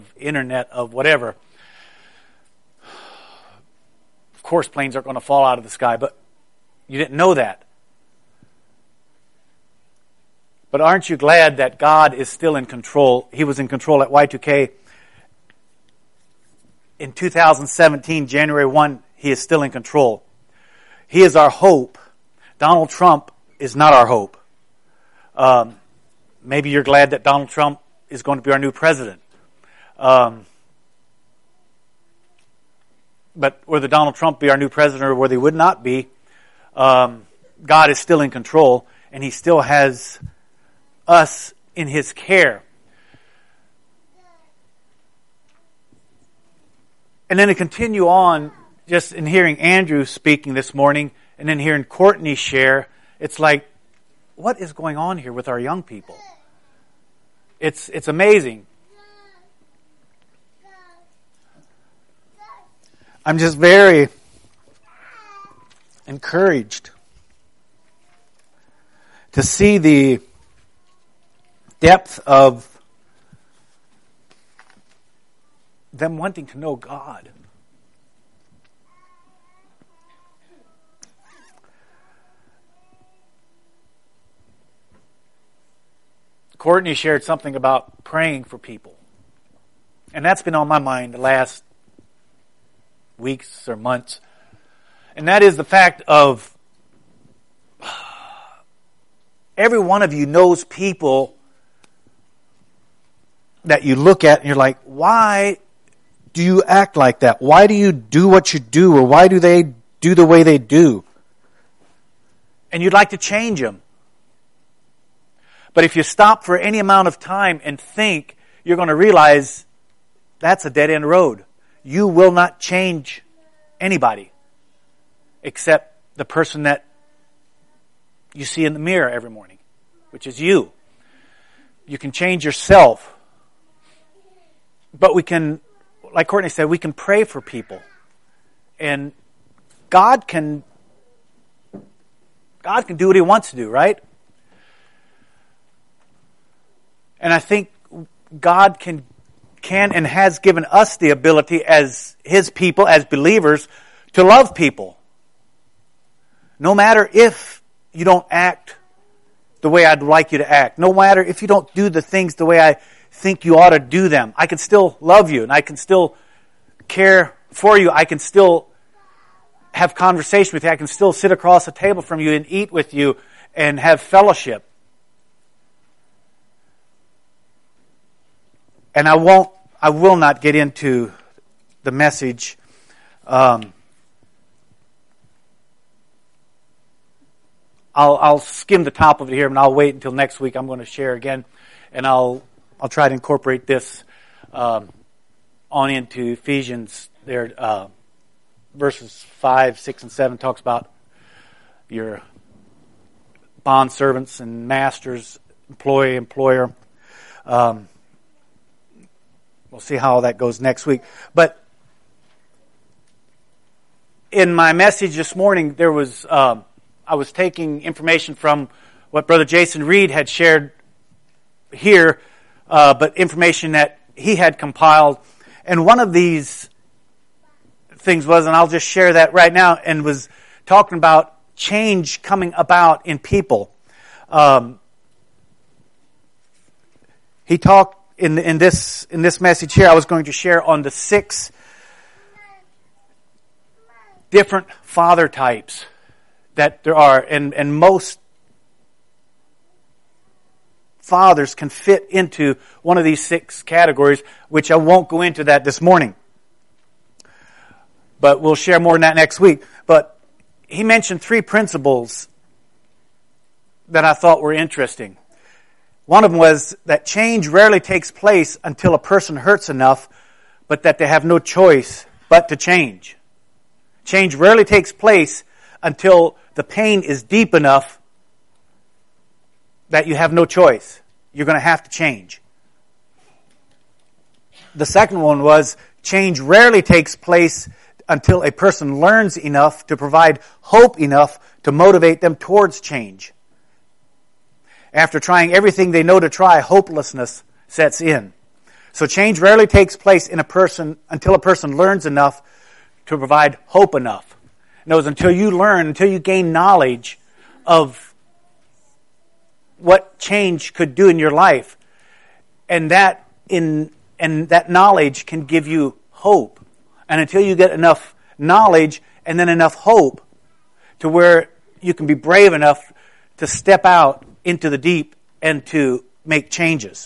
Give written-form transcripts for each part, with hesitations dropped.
internet, of whatever. Of course, planes aren't going to fall out of the sky, but you didn't know that. But aren't you glad that God is still in control? He was in control at Y2K. In 2017, January 1, He is still in control. He is our hope. Donald Trump is not our hope. Maybe you're glad that Donald Trump is going to be our new president. But whether Donald Trump be our new president or whether he would not be, God is still in control, and He still has us in His care. And then to continue on, just in hearing Andrew speaking this morning, and then hearing Courtney share, it's like, what is going on here with our young people? It's amazing. I'm just very encouraged to see the depth of them wanting to know God. Courtney shared something about praying for people. And that's been on my mind the last weeks or months. And that is the fact of every one of you knows people that you look at and you're like, why do you act like that? Why do you do what you do? Or why do they do the way they do? And you'd like to change them. But if you stop for any amount of time and think, you're going to realize that's a dead-end road. You will not change anybody except the person that you see in the mirror every morning, which is you. You can change yourself. But we can, like Courtney said, we can pray for people. And God can do what He wants to do, right? And I think God can and has given us the ability as His people, as believers, to love people. No matter if you don't act the way I'd like you to act. No matter if you don't do the things the way I think you ought to do them. I can still love you, and I can still care for you. I can still have conversation with you. I can still sit across the table from you and eat with you and have fellowship. And I will not get into the message. I'll skim the top of it here, and I'll wait until next week. I'm going to share again, and I'll try to incorporate this on into Ephesians. There, verses 5, 6, and 7 talks about your bond servants and masters, employee, employer. We'll see how that goes next week. But in my message this morning, there was I was taking information from what Brother Jason Reed had shared here, but information that he had compiled. And one of these things was, and I'll just share that right now, and was talking about change coming about in people. He talked in this message here. I was going to share on the 6 different father types that there are, and most fathers can fit into one of these 6 categories, which I won't go into that this morning. But we'll share more on that next week. But he mentioned 3 principles that I thought were interesting. One of them was that change rarely takes place until a person hurts enough, but that they have no choice but to change. Change rarely takes place until the pain is deep enough that you have no choice. You're going to have to change. The second one was change rarely takes place until a person learns enough to provide hope enough to motivate them towards change. After trying everything they know to try, hopelessness sets in. So change rarely takes place in a person until a person learns enough to provide hope enough. In other words, until you learn, until you gain knowledge of what change could do in your life, and that knowledge can give you hope. And until you get enough knowledge and then enough hope to where you can be brave enough to step out into the deep and to make changes.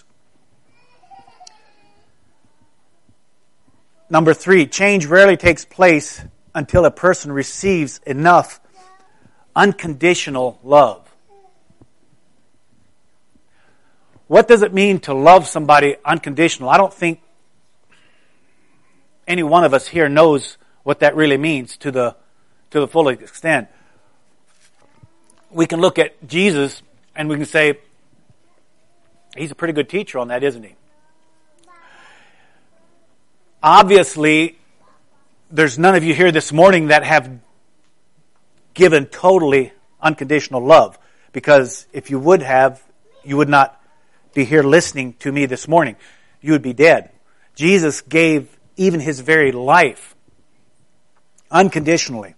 Number 3, change rarely takes place until a person receives enough unconditional love. What does it mean to love somebody unconditional? I don't think any one of us here knows what that really means to the full extent. We can look at Jesus and we can say, he's a pretty good teacher on that, isn't he? Obviously, there's none of you here this morning that have given totally unconditional love, because if you would have, you would not be here listening to me this morning. You would be dead. Jesus gave even his very life unconditionally.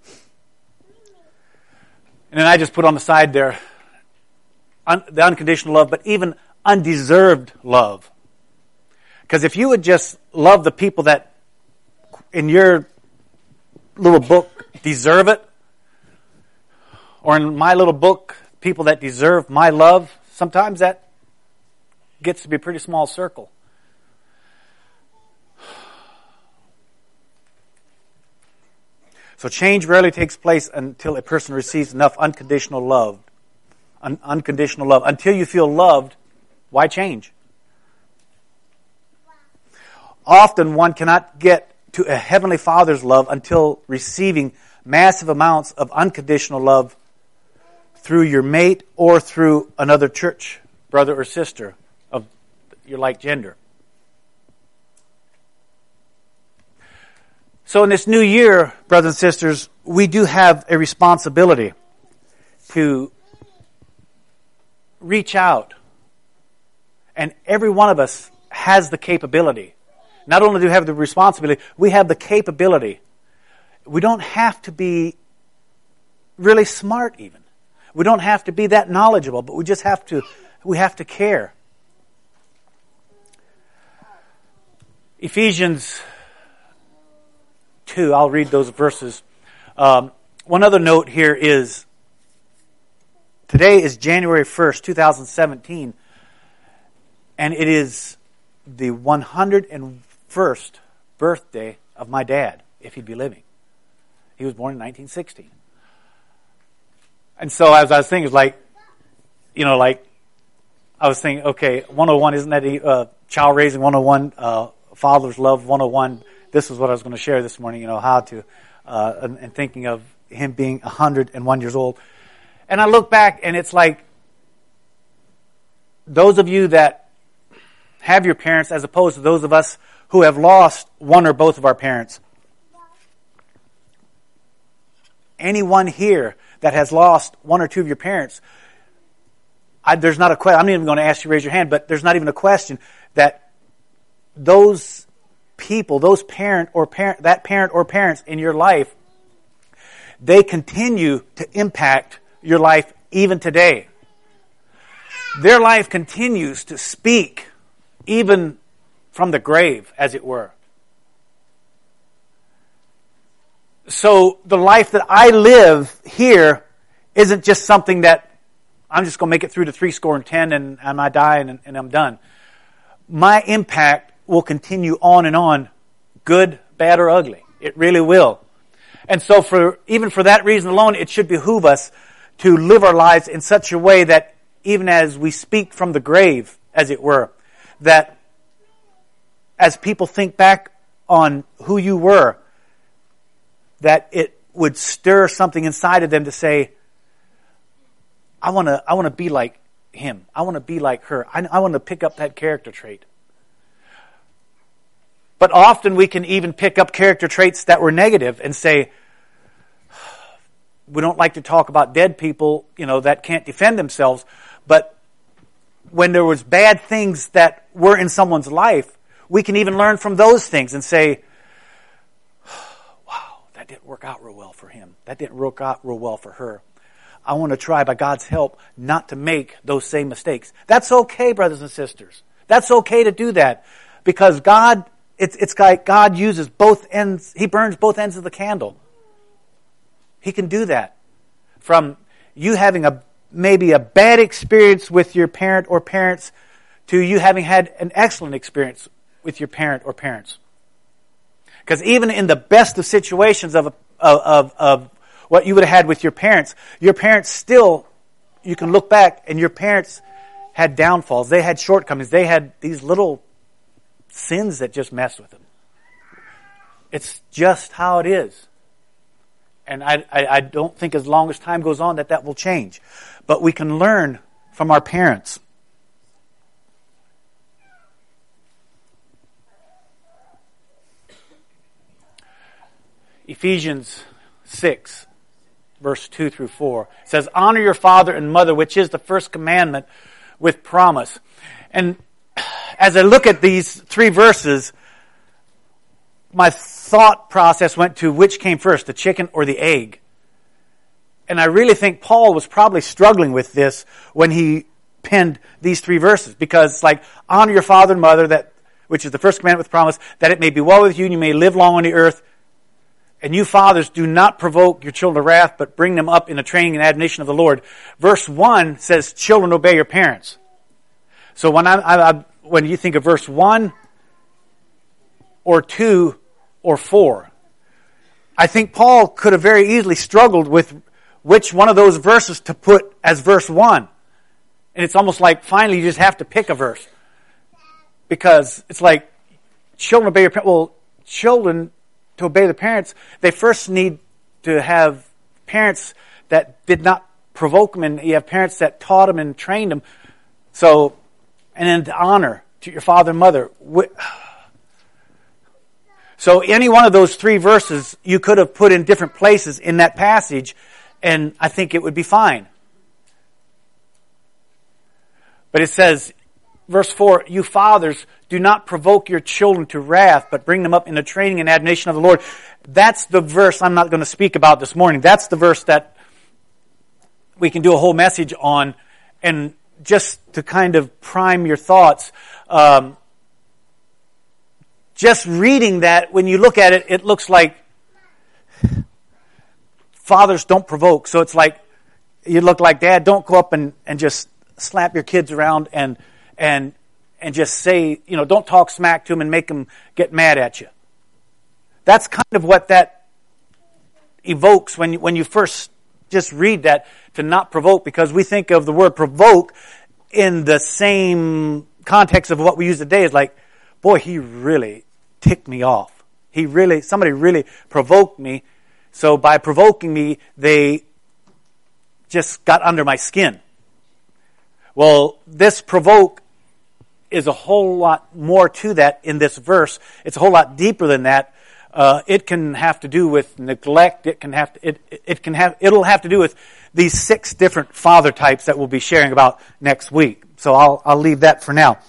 And then I just put on the side there the unconditional love, but even undeserved love. Because if you would just love the people that in your little book deserve it, or in my little book, people that deserve my love, sometimes that gets to be a pretty small circle. So change rarely takes place until a person receives enough unconditional love. Unconditional love. Until you feel loved, why change? Often one cannot get to a Heavenly Father's love until receiving massive amounts of unconditional love through your mate or through another church brother or sister of your like gender. So in this new year, brothers and sisters, we do have a responsibility to reach out. And every one of us has the capability. Not only do we have the responsibility, we have the capability. We don't have to be really smart even. We don't have to be that knowledgeable, but we have to care. Ephesians 2, I'll read those verses. One other note here is, today is January 1st, 2017, and it is the 101st birthday of my dad, if he'd be living. He was born in 1960. And so as I was thinking, I was thinking, okay, 101, isn't that child raising 101, father's love 101? This is what I was going to share this morning, how to, and thinking of him being 101 years old. And I look back and it's like, those of you that have your parents as opposed to those of us who have lost one or both of our parents. Anyone here that has lost one or two of your parents, there's not a question. I'm not even going to ask you to raise your hand, but there's not even a question that those people, that parent or parents in your life, they continue to impact your life even today. Their life continues to speak even from the grave, as it were. So the life that I live here isn't just something that I'm just going to make it through to 70 and I die and I'm done. My impact will continue on and on, good, bad, or ugly. It really will. And so even for that reason alone, it should behoove us to live our lives in such a way that even as we speak from the grave, as it were, that as people think back on who you were, that it would stir something inside of them to say, I want to be like him. I want to be like her. I want to pick up that character trait. But often we can even pick up character traits that were negative and say, we don't like to talk about dead people, that can't defend themselves. But when there was bad things that were in someone's life, we can even learn from those things and say, wow, that didn't work out real well for him. That didn't work out real well for her. I want to try, by God's help, not to make those same mistakes. That's okay, brothers and sisters. That's okay to do that. Because God, it's like God uses both ends. He burns both ends of the candle. He can do that. From you having maybe a bad experience with your parent or parents to you having had an excellent experience with your parent or parents. Because even in the best of situations of what you would have had with your parents still, you can look back and your parents had downfalls. They had shortcomings. They had these little sins that just messed with them. It's just how it is. And I don't think as long as time goes on that will change. But we can learn from our parents. Ephesians 6, verse 2 through 4 says, honor your father and mother, which is the first commandment with promise. And as I look at these 3 verses, my thought process went to which came first, the chicken or the egg. And I really think Paul was probably struggling with this when he penned these 3 verses. Because like, honor your father and mother, which is the first commandment with promise, that it may be well with you and you may live long on the earth. And you fathers, do not provoke your children to wrath, but bring them up in the training and admonition of the Lord. Verse 1 says, children, obey your parents. So when you think of verse 1 or 2 or 4, I think Paul could have very easily struggled with which one of those verses to put as verse 1. And it's almost like finally you just have to pick a verse. Because it's like, children, obey your parents. Well, children, to obey the parents, they first need to have parents that did not provoke them, and you have parents that taught them and trained them. So, and then to honor to your father and mother. So any one of those 3 verses you could have put in different places in that passage, and I think it would be fine. But it says, verse 4, you fathers, do not provoke your children to wrath, but bring them up in the training and admonition of the Lord. That's the verse I'm not going to speak about this morning. That's the verse that we can do a whole message on. And just to kind of prime your thoughts, just reading that, when you look at it, it looks like fathers don't provoke. So it's like, you look like, Dad, don't go up and just slap your kids around and just say, don't talk smack to them and make them get mad at you. That's kind of what that evokes when you first just read that, to not provoke, because we think of the word provoke in the same context of what we use today. Is like, boy, he really ticked me off. Somebody really provoked me. So by provoking me, they just got under my skin. Well, this provoke is a whole lot more to that in this verse. It's a whole lot deeper than that. It can have to do with neglect. It'll have to do with these 6 different father types that we'll be sharing about next week. So I'll leave that for now.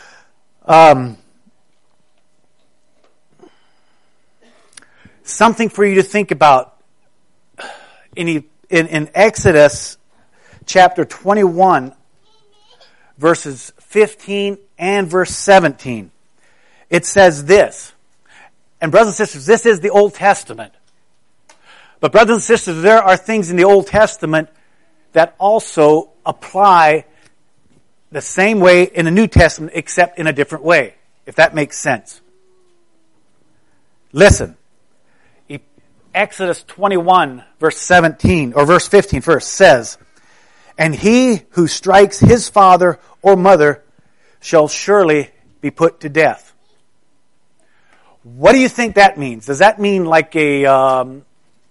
Something for you to think about in Exodus chapter 21, verses 15 and verse 17. It says this, and brothers and sisters, this is the Old Testament. But brothers and sisters, there are things in the Old Testament that also apply the same way in the New Testament, except in a different way, if that makes sense. Listen. Exodus 21, verse 17, or verse 15 first, says, and he who strikes his father or mother shall surely be put to death. What do you think that means? Does that mean like not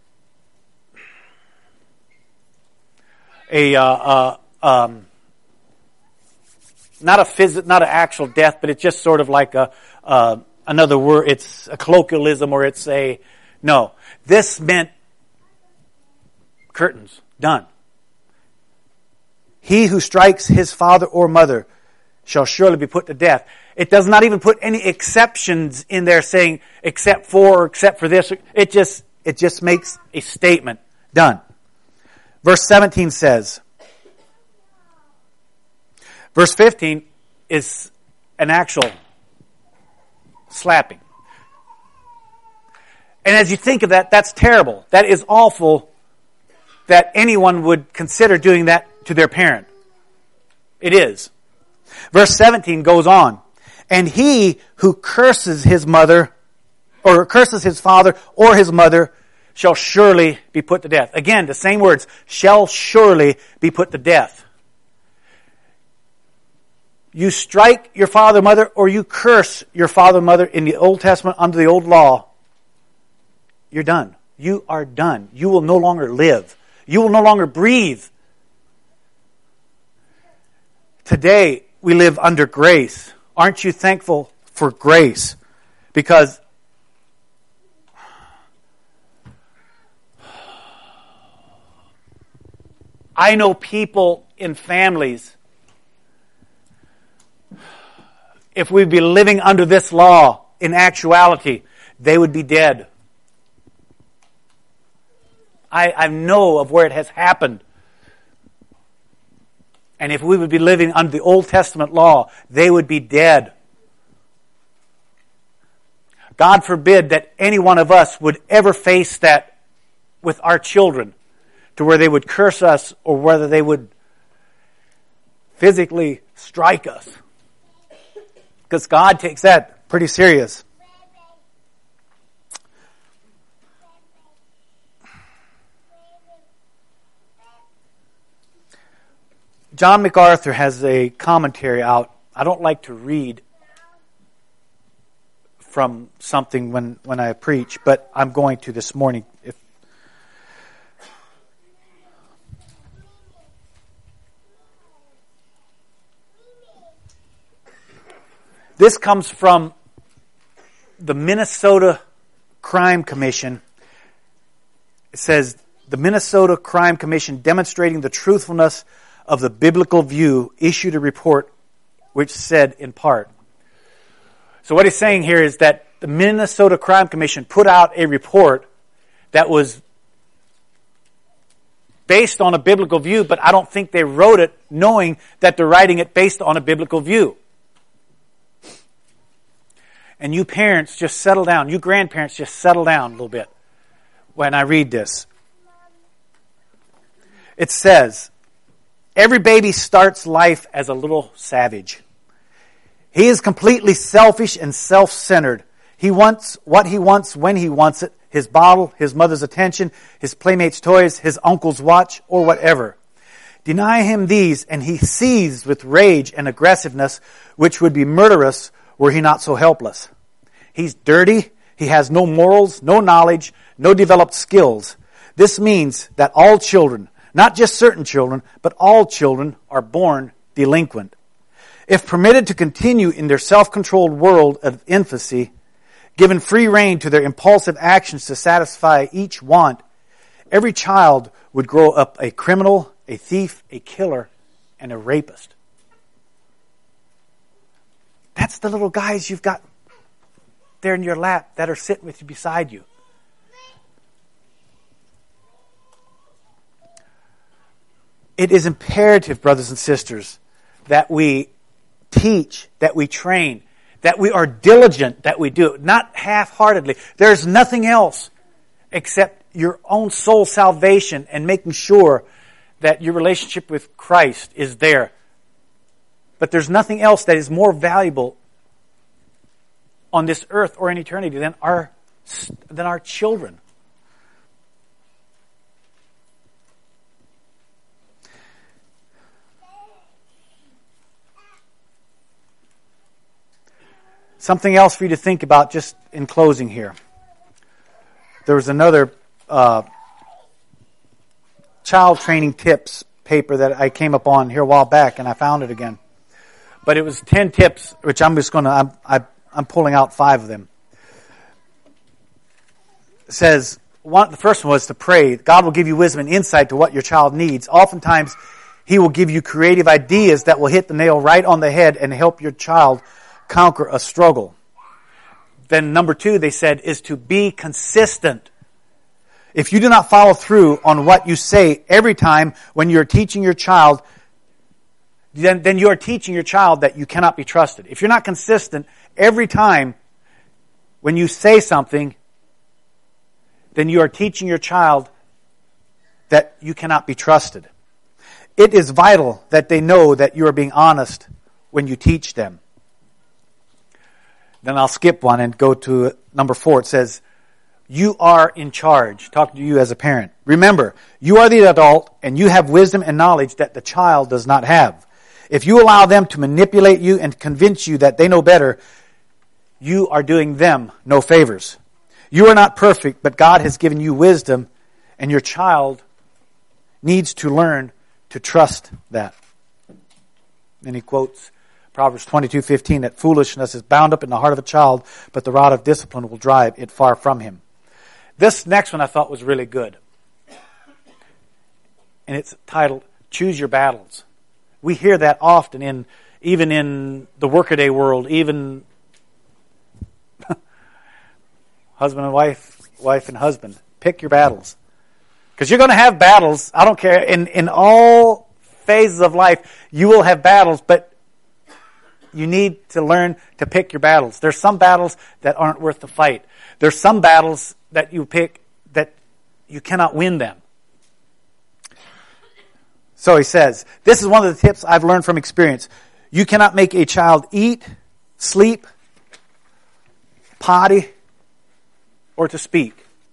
an actual death, but it's just sort of like another word. It's a colloquialism, or it's no. This meant curtains, done. He who strikes his father or mother shall surely be put to death. It does not even put any exceptions in there saying except for or except for this. It just makes a statement. Done. Verse 17 says, verse 15 is an actual slapping. And as you think of that, that's terrible. That is awful that anyone would consider doing that to their parent. It is. Verse 17 goes on. And he who curses his mother, or curses his father or his mother, shall surely be put to death. Again, the same words, shall surely be put to death. You strike your father or mother, or you curse your father or mother in the Old Testament under the old law, you're done. You are done. You will no longer live. You will no longer breathe. Today, we live under grace. Aren't you thankful for grace? Because I know people in families, if we'd be living under this law, in actuality, they would be dead. I know of where it has happened. And if we would be living under the Old Testament law, they would be dead. God forbid that any one of us would ever face that with our children, to where they would curse us or whether they would physically strike us. Because God takes that pretty serious. John MacArthur has a commentary out. I don't like to read from something when I preach, but I'm going to this morning. This comes from the Minnesota Crime Commission. It says, the Minnesota Crime Commission, demonstrating the truthfulness of the biblical view, issued a report which said in part. So what he's saying here is that the Minnesota Crime Commission put out a report that was based on a biblical view, but I don't think they wrote it knowing that they're writing it based on a biblical view. And you parents, just settle down. You grandparents, just settle down a little bit when I read this. It says, every baby starts life as a little savage. He is completely selfish and self-centered. He wants what he wants when he wants it. His bottle, his mother's attention, his playmate's toys, his uncle's watch, or whatever. Deny him these, and he seethes with rage and aggressiveness, which would be murderous were he not so helpless. He's dirty. He has no morals, no knowledge, no developed skills. This means that all children, not just certain children, but all children are born delinquent. If permitted to continue in their self-controlled world of infancy, given free rein to their impulsive actions to satisfy each want, every child would grow up a criminal, a thief, a killer, and a rapist. That's the little guys you've got there in your lap that are sitting with you beside you. It is imperative, brothers and sisters, that we teach, that we train, that we are diligent, that we do it, not half-heartedly. There's nothing else except your own soul salvation and making sure that your relationship with Christ is there. But there's nothing else that is more valuable on this earth or in eternity than our children. Something else for you to think about just in closing here. There was another child training tips paper that I came upon here a while back, and I found it again. But it was 10 tips, which I'm pulling out 5 of them. It says, the first one was to pray. God will give you wisdom and insight to what your child needs. Oftentimes, He will give you creative ideas that will hit the nail right on the head and help your child conquer a struggle. Then number 2, they said, is to be consistent. If you do not follow through on what you say every time when you're teaching your child, then you are teaching your child that you cannot be trusted. If you're not consistent every time when you say something, then you are teaching your child that you cannot be trusted. It is vital that they know that you are being honest when you teach them. Then I'll skip one and go to number 4. It says, you are in charge. Talking to you as a parent. Remember, you are the adult and you have wisdom and knowledge that the child does not have. If you allow them to manipulate you and convince you that they know better, you are doing them no favors. You are not perfect, but God has given you wisdom, and your child needs to learn to trust that. And he quotes Proverbs 22:15, that foolishness is bound up in the heart of a child, but the rod of discipline will drive it far from him. This next one I thought was really good. And it's titled, Choose Your Battles. We hear that often even in the workaday world, even husband and wife and husband. Pick your battles. Because you're going to have battles. I don't care. In all phases of life, you will have battles, but you need to learn to pick your battles. There's some battles that aren't worth the fight. There's some battles that you pick that you cannot win them. So he says, this is one of the tips I've learned from experience. You cannot make a child eat, sleep, potty, or to speak.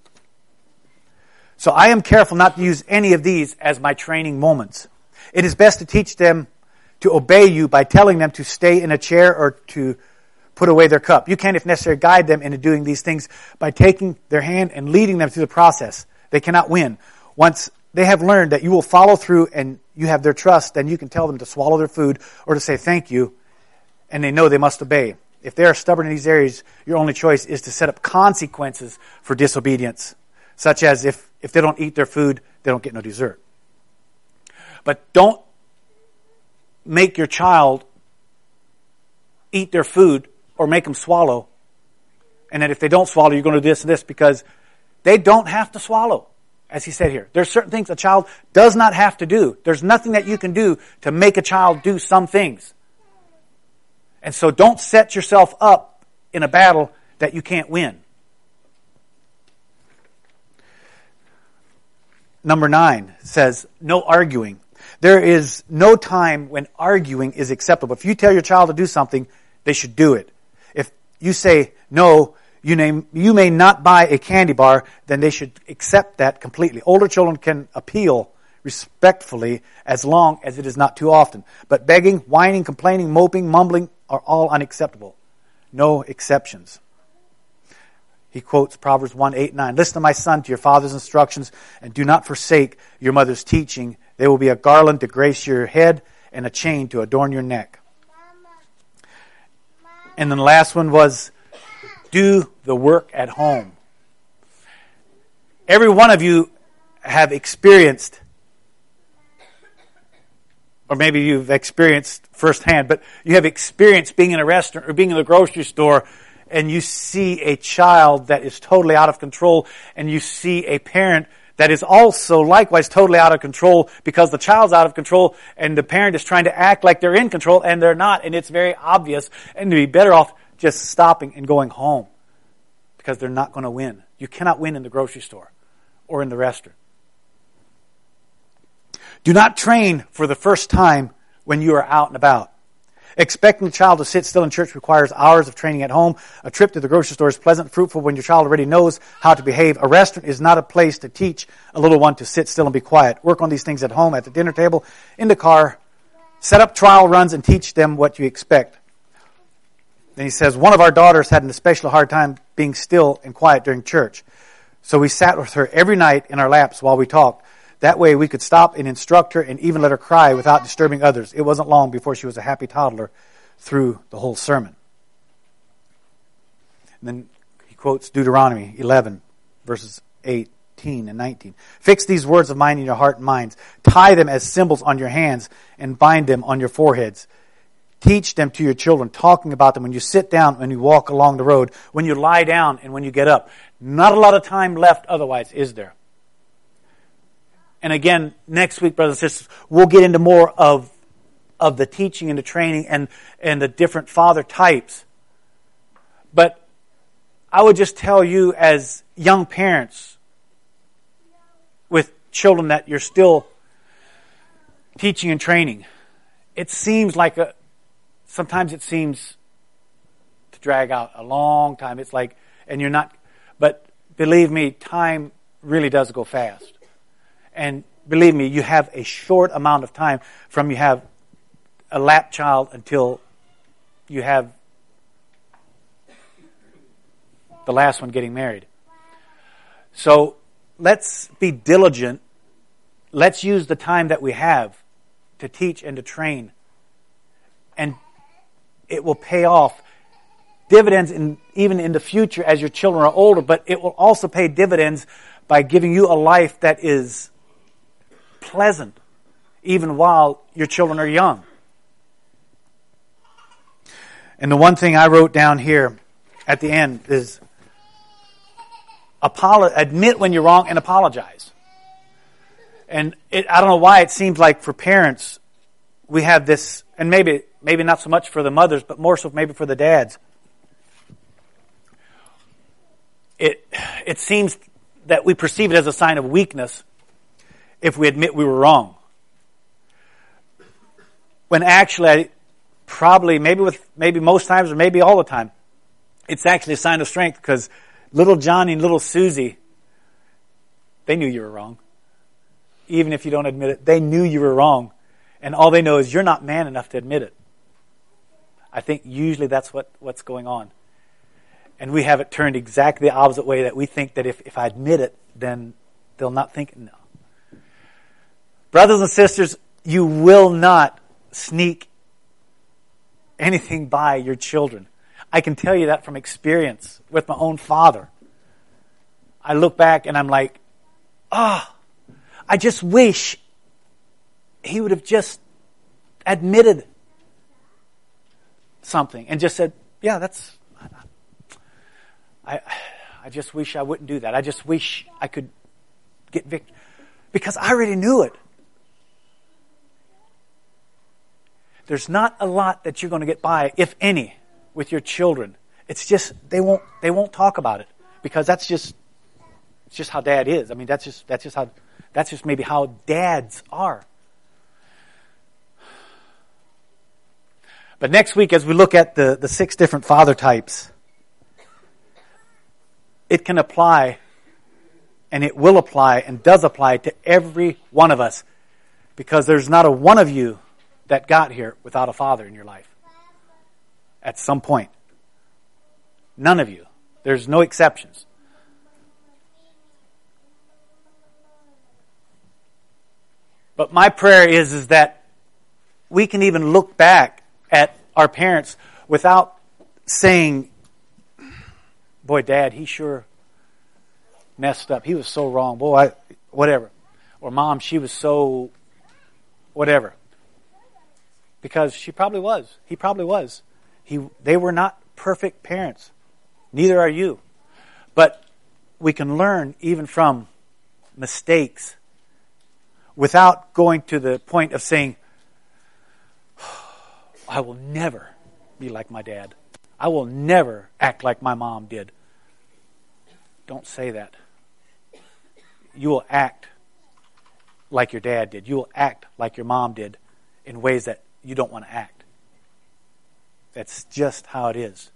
So I am careful not to use any of these as my training moments. It is best to teach them to obey you by telling them to stay in a chair or to put away their cup. You can, if necessary, guide them into doing these things by taking their hand and leading them through the process. They cannot win. Once they have learned that you will follow through and you have their trust, then you can tell them to swallow their food or to say thank you, and they know they must obey. If they are stubborn in these areas, your only choice is to set up consequences for disobedience, such as if they don't eat their food, they don't get no dessert. But don't make your child eat their food or make them swallow, and then if they don't swallow, you're going to do this and this, because they don't have to swallow, as he said here. There's certain things a child does not have to do. There's nothing that you can do to make a child do some things. And so don't set yourself up in a battle that you can't win. Number 9 says, no arguing. There is no time when arguing is acceptable. If you tell your child to do something, they should do it. If you say, no, you may not buy a candy bar, then they should accept that completely. Older children can appeal respectfully as long as it is not too often. But begging, whining, complaining, moping, mumbling are all unacceptable. No exceptions. He quotes Proverbs 1:8-9. Listen to my son, to your father's instructions, and do not forsake your mother's teaching. They will be a garland to grace your head and a chain to adorn your neck. And then the last one was, do the work at home. Every one of you have experienced, or maybe you've experienced firsthand, but you have experienced being in a restaurant or being in the grocery store, and you see a child that is totally out of control, and you see a parent that is also likewise totally out of control because the child's out of control and the parent is trying to act like they're in control and they're not, and it's very obvious, and to be better off just stopping and going home because they're not going to win. You cannot win in the grocery store or in the restaurant. Do not train for the first time when you are out and about. Expecting the child to sit still in church requires hours of training at home. A trip to the grocery store is pleasant and fruitful when your child already knows how to behave. A restaurant is not a place to teach a little one to sit still and be quiet. Work on these things at home, at the dinner table, in the car. Set up trial runs and teach them what you expect. Then he says, one of our daughters had an especially hard time being still and quiet during church. So we sat with her every night in our laps while we talked. That way we could stop and instruct her and even let her cry without disturbing others. It wasn't long before she was a happy toddler through the whole sermon. And then he quotes Deuteronomy 11, verses 8 18 and 19. Fix these words of mine in your heart and minds. Tie them as symbols on your hands and bind them on your foreheads. Teach them to your children, talking about them when you sit down, when you walk along the road, when you lie down, and when you get up. Not a lot of time left otherwise, is there? And again, next week, brothers and sisters, we'll get into more of the teaching and the training and the different father types. But I would just tell you as young parents with children that you're still teaching and training, it seems like sometimes it seems to drag out a long time. It's like, and you're not, but believe me, time really does go fast. And believe me, you have a short amount of time from you have a lap child until you have the last one getting married. So let's be diligent. Let's use the time that we have to teach and to train. And it will pay off dividends even in the future as your children are older, but it will also pay dividends by giving you a life that is pleasant even while your children are young. And the one thing I wrote down here at the end is admit when you're wrong and apologize. And I don't know why it seems like for parents we have this, and maybe not so much for the mothers, but more so maybe for the dads. It seems that we perceive it as a sign of weakness if we admit we were wrong. When actually, probably, maybe most times or maybe all the time, it's actually a sign of strength, because little Johnny and little Susie, they knew you were wrong. Even if you don't admit it, they knew you were wrong. And all they know is you're not man enough to admit it. I think usually that's what's going on. And we have it turned exactly the opposite way, that we think that if I admit it, then they'll not think it. No. Brothers and sisters, you will not sneak anything by your children. I can tell you that from experience with my own father. I look back and I'm like, I just wish he would have just admitted something and just said, yeah, that's, I just wish I wouldn't do that. I just wish I could get victory. Because I already knew it. There's not a lot that you're going to get by, if any, with your children. It's just they won't talk about it, because it's just how Dad is. I mean, that's just maybe how dads are. But next week, as we look at the 6 different father types, it can apply, and it will apply, and does apply to every one of us, because there's not a one of you that got here without a father in your life at some point. None of you. There's no exceptions. But my prayer is that we can even look back at our parents without saying, boy, Dad, he sure messed up. He was so wrong. Boy, whatever. Or Mom, she was so whatever. Because she probably was. He probably was. They were not perfect parents. Neither are you. But we can learn even from mistakes without going to the point of saying, I will never be like my dad. I will never act like my mom did. Don't say that. You will act like your dad did. You will act like your mom did in ways that you don't want to act. That's just how it is.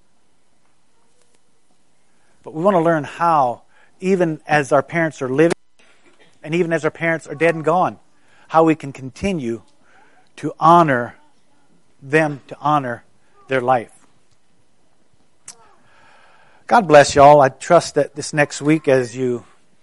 But we want to learn how, even as our parents are living, and even as our parents are dead and gone, how we can continue to honor them, to honor their life. God bless you all. I trust that this next week, as you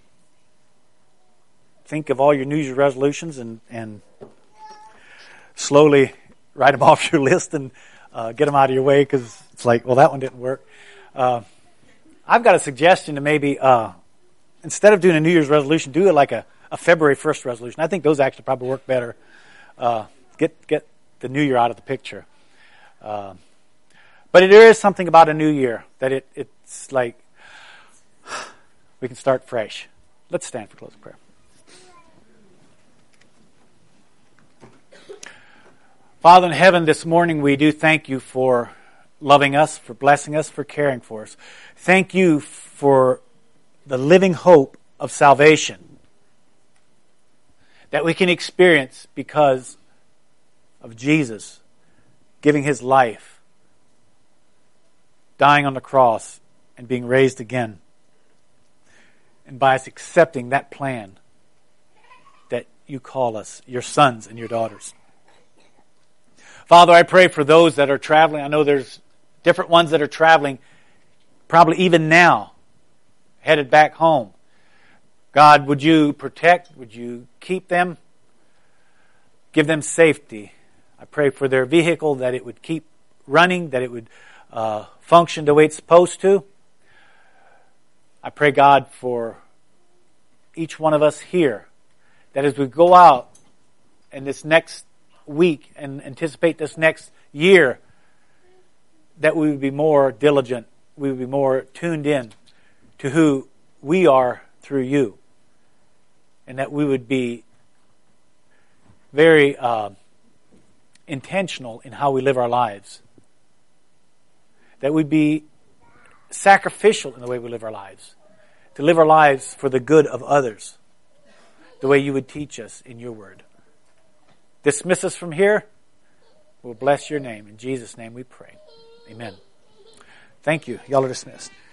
think of all your New Year's resolutions and slowly write them off your list and get them out of your way, because it's like, well, that one didn't work. I've got a suggestion to maybe, instead of doing a New Year's resolution, do it like a February 1st resolution. I think those actually probably work better. Get the New Year out of the picture. But there is something about a new year that it's like we can start fresh. Let's stand for closing prayer. Father in heaven, this morning we do thank you for loving us, for blessing us, for caring for us. Thank you for the living hope of salvation that we can experience because of Jesus giving his life, dying on the cross, and being raised again. And by us accepting that plan that you call us, your sons and your daughters. Father, I pray for those that are traveling. I know there's different ones that are traveling, probably even now, headed back home. God, would you protect? Would you keep them? Give them safety. I pray for their vehicle, that it would keep running, that it would function the way it's supposed to. I pray, God, for each one of us here, that as we go out in this next week and anticipate this next year, that we would be more diligent, we would be more tuned in to who we are through you, and that we would be very intentional in how we live our lives, that we'd be sacrificial in the way we live our lives, to live our lives for the good of others, the way you would teach us in your word. Dismiss us from here. We'll bless your name. In Jesus' name we pray. Amen. Thank you. Y'all are dismissed.